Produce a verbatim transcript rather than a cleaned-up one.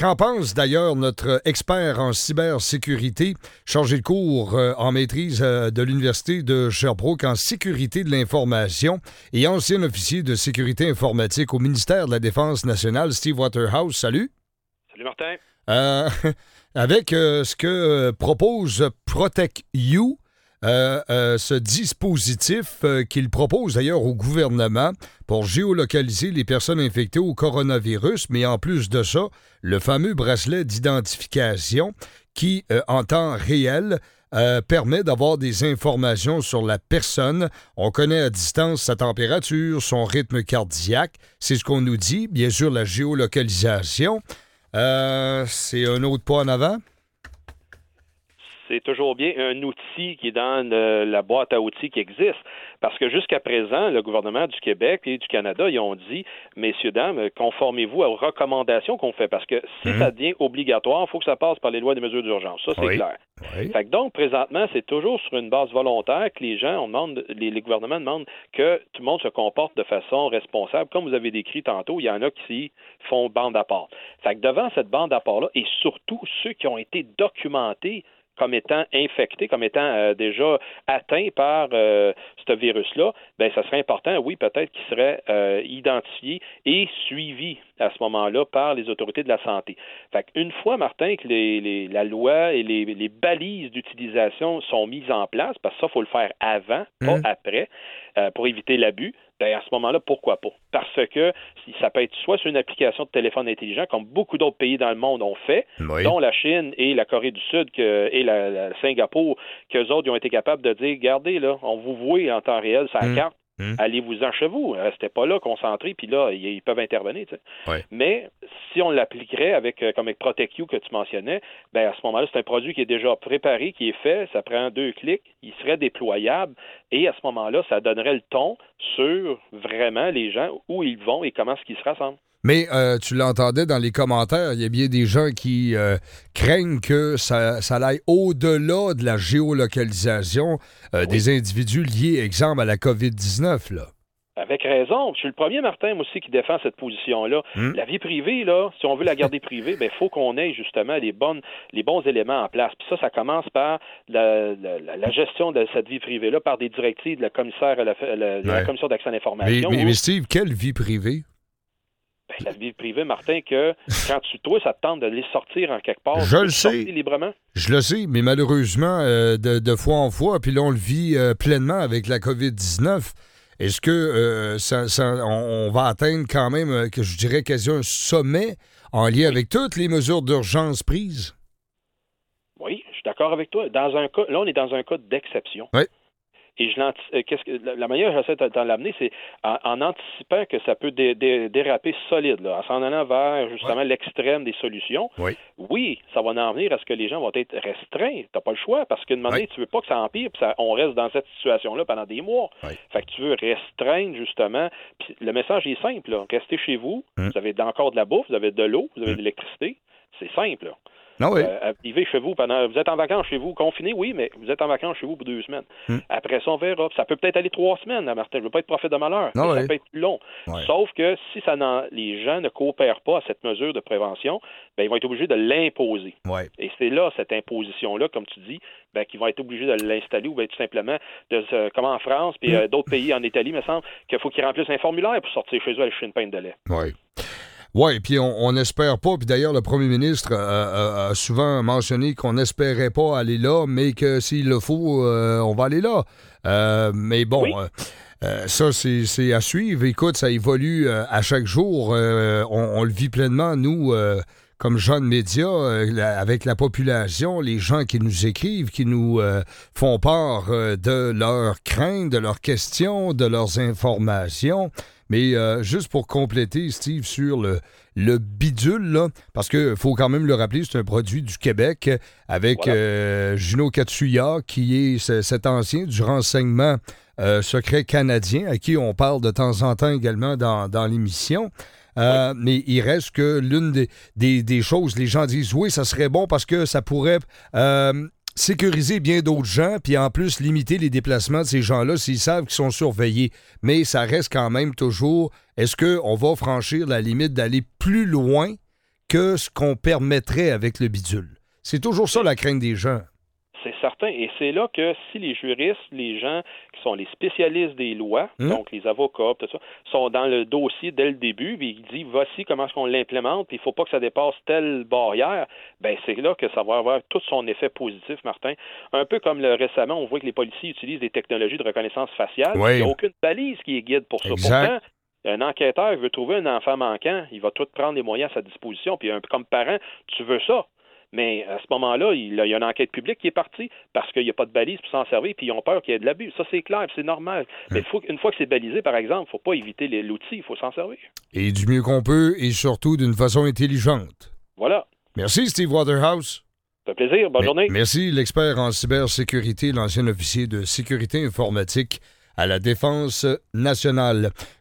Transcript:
qu'en pense d'ailleurs notre expert en cybersécurité, chargé de cours euh, en maîtrise euh, de l'Université de Sherbrooke en sécurité de l'information et ancien officier de sécurité informatique au ministère de la Défense nationale, Steve Waterhouse. Salut. Salut Martin. Euh, avec euh, ce que euh, propose ProtectU, euh, euh, ce dispositif euh, qu'il propose d'ailleurs au gouvernement pour géolocaliser les personnes infectées au coronavirus, mais en plus de ça, le fameux bracelet d'identification qui, euh, en temps réel, Euh, permet d'avoir des informations sur la personne. On connaît à distance sa température, son rythme cardiaque. C'est ce qu'on nous dit. Bien sûr, la géolocalisation. Euh, c'est un autre pas en avant? C'est toujours bien un outil qui est dans le, la boîte à outils qui existe. Parce que jusqu'à présent, le gouvernement du Québec et du Canada, ils ont dit, messieurs, dames, conformez-vous aux recommandations qu'on fait. Parce que si mmh. ça devient obligatoire, il faut que ça passe par les lois des mesures d'urgence. Ça, c'est oui. clair. Oui. Fait que donc, présentement, c'est toujours sur une base volontaire que les gens, on demande, les, les gouvernements demandent que tout le monde se comporte de façon responsable. Comme vous avez décrit tantôt, il y en a qui font bande à part. Fait que devant cette bande à part-là, et surtout ceux qui ont été documentés comme étant infectés, comme étant euh, déjà atteints par euh, ce virus-là, bien, ça serait important, oui, peut-être qu'ils seraient euh, identifiés et suivis à ce moment-là par les autorités de la santé. Fait qu'une fois, Martin, que les, les, la loi et les, les balises d'utilisation sont mises en place, parce que ça, il faut le faire avant, pas mmh. après, euh, pour éviter l'abus, bien, à ce moment-là, pourquoi pas? Parce que ça peut être soit sur une application de téléphone intelligent, comme beaucoup d'autres pays dans le monde ont fait, oui. dont la Chine et la Corée du Sud que, et la, la Singapour, qu'eux autres ils ont été capables de dire, regardez, là, on vous voit en temps réel sur la mmh. carte, mmh. allez-vous-en chez vous, restez pas là, concentrés, puis là, ils, ils peuvent intervenir. Tu sais. Oui. Mais si on l'appliquerait avec, comme avec ProtectU que tu mentionnais, bien, à ce moment-là, c'est un produit qui est déjà préparé, qui est fait, ça prend deux clics, il serait déployable, et à ce moment-là, ça donnerait le ton sur vraiment les gens, où ils vont et comment est-ce qu'ils se rassemblent. Mais euh, tu l'entendais dans les commentaires, il y a bien des gens qui euh, craignent que ça, ça aille au-delà de la géolocalisation euh, oui. des individus liés, exemple, à la covid dix-neuf, là. Avec raison. Je suis le premier, Martin, moi aussi, qui défend cette position-là. Mmh. La vie privée, là, si on veut la garder privée, il faut qu'on ait justement les, bonnes, les bons éléments en place. Puis ça, ça commence par la, la, la gestion de cette vie privée-là, par des directives de la commissaire à la, la, ouais. la commission d'accès à l'information. Mais, mais, où... mais Steve, quelle vie privée? Ben, la vie privée, Martin, que quand tu toi, ça te tente de les sortir en quelque part. Je le sais. Librement. Je le sais, mais malheureusement, euh, de, de fois en fois, puis là, on le vit euh, pleinement avec la covid dix-neuf. Est-ce que euh, ça, ça, on, on va atteindre quand même, euh, que je dirais, quasi un sommet en lien avec toutes les mesures d'urgence prises? Oui, je suis d'accord avec toi. Dans un cas, là, on est dans un cas d'exception. Oui. Et je euh, qu'est-ce que la, la meilleure recette à l'amener, c'est en, en anticipant que ça peut dé, dé, déraper solide, là, en s'en allant vers justement ouais. l'extrême des solutions. Oui. oui, ça va en venir à ce que les gens vont être restreints. T'as pas le choix, parce qu'une manière, oui. tu veux pas que ça empire, puis ça, on reste dans cette situation-là pendant des mois. Oui. Fait que tu veux restreindre justement. Puis le message est simple, là. Restez chez vous. Hum. Vous avez encore de la bouffe, vous avez de l'eau, vous avez hum. de l'électricité. C'est simple, là. Ah oui. Euh, vivez chez vous pendant. Vous êtes en vacances chez vous, confiné, oui, mais vous êtes en vacances chez vous pour deux semaines. Hmm. Après ça, on verra. Ça peut peut-être aller trois semaines, là, Martin. Je ne veux pas être prophète de malheur, ah mais oui. ça peut être plus long. Ouais. Sauf que si ça n'en... les gens ne coopèrent pas à cette mesure de prévention, ben, ils vont être obligés de l'imposer. Ouais. Et c'est là, cette imposition-là, comme tu dis, ben, qu'ils vont être obligés de l'installer ou bien tout simplement, de, euh, comme en France, puis euh, d'autres pays, en Italie, me semble, qu'il faut qu'ils remplissent un formulaire pour sortir chez eux aller chercher une pinte de lait. Oui. Oui, puis on n'espère pas, puis d'ailleurs le premier ministre a, a, a souvent mentionné qu'on n'espérait pas aller là, mais que s'il le faut, euh, on va aller là. Euh, mais bon, oui. euh, ça c'est, c'est à suivre. Écoute, ça évolue euh, à chaque jour. Euh, on, on le vit pleinement, nous, euh, comme jeunes médias, euh, la, avec la population, les gens qui nous écrivent, qui nous euh, font part euh, de leurs craintes, de leurs questions, de leurs informations. Mais euh, juste pour compléter, Steve, sur le, le bidule, là, parce qu'il faut quand même le rappeler, c'est un produit du Québec avec voilà. euh, Juno Katsuya, qui est c- cet ancien du renseignement euh, secret canadien, à qui on parle de temps en temps également dans, dans l'émission. Euh, oui. Mais il reste que l'une des, des, des choses, les gens disent, oui, ça serait bon parce que ça pourrait... Euh, sécuriser bien d'autres gens, puis en plus limiter les déplacements de ces gens-là s'ils savent qu'ils sont surveillés. Mais ça reste quand même toujours, est-ce qu'on va franchir la limite d'aller plus loin que ce qu'on permettrait avec le bidule. C'est toujours ça la crainte des gens. C'est certain. Et c'est là que si les juristes, les gens qui sont les spécialistes des lois, mmh. donc les avocats, tout ça, sont dans le dossier dès le début, puis ils disent voici comment est-ce qu'on l'implémente, puis il ne faut pas que ça dépasse telle barrière, ben c'est là que ça va avoir tout son effet positif, Martin. Un peu comme le, récemment, on voit que les policiers utilisent des technologies de reconnaissance faciale. Oui. Il n'y a aucune balise qui est guide pour ça. Exact. Pourtant, un enquêteur veut trouver un enfant manquant, il va tout prendre les moyens à sa disposition, puis un, comme parent, tu veux ça. Mais à ce moment-là, il y a une enquête publique qui est partie parce qu'il n'y a pas de balise pour s'en servir, puis ils ont peur qu'il y ait de l'abus. Ça, c'est clair, c'est normal. Mmh. Mais faut, une fois que c'est balisé, par exemple, il ne faut pas éviter les, l'outil, il faut s'en servir. Et du mieux qu'on peut, et surtout d'une façon intelligente. Voilà. Merci, Steve Waterhouse. Ça fait plaisir. Bonne Mais, journée. Merci, l'expert en cybersécurité, l'ancien officier de sécurité informatique à la Défense nationale.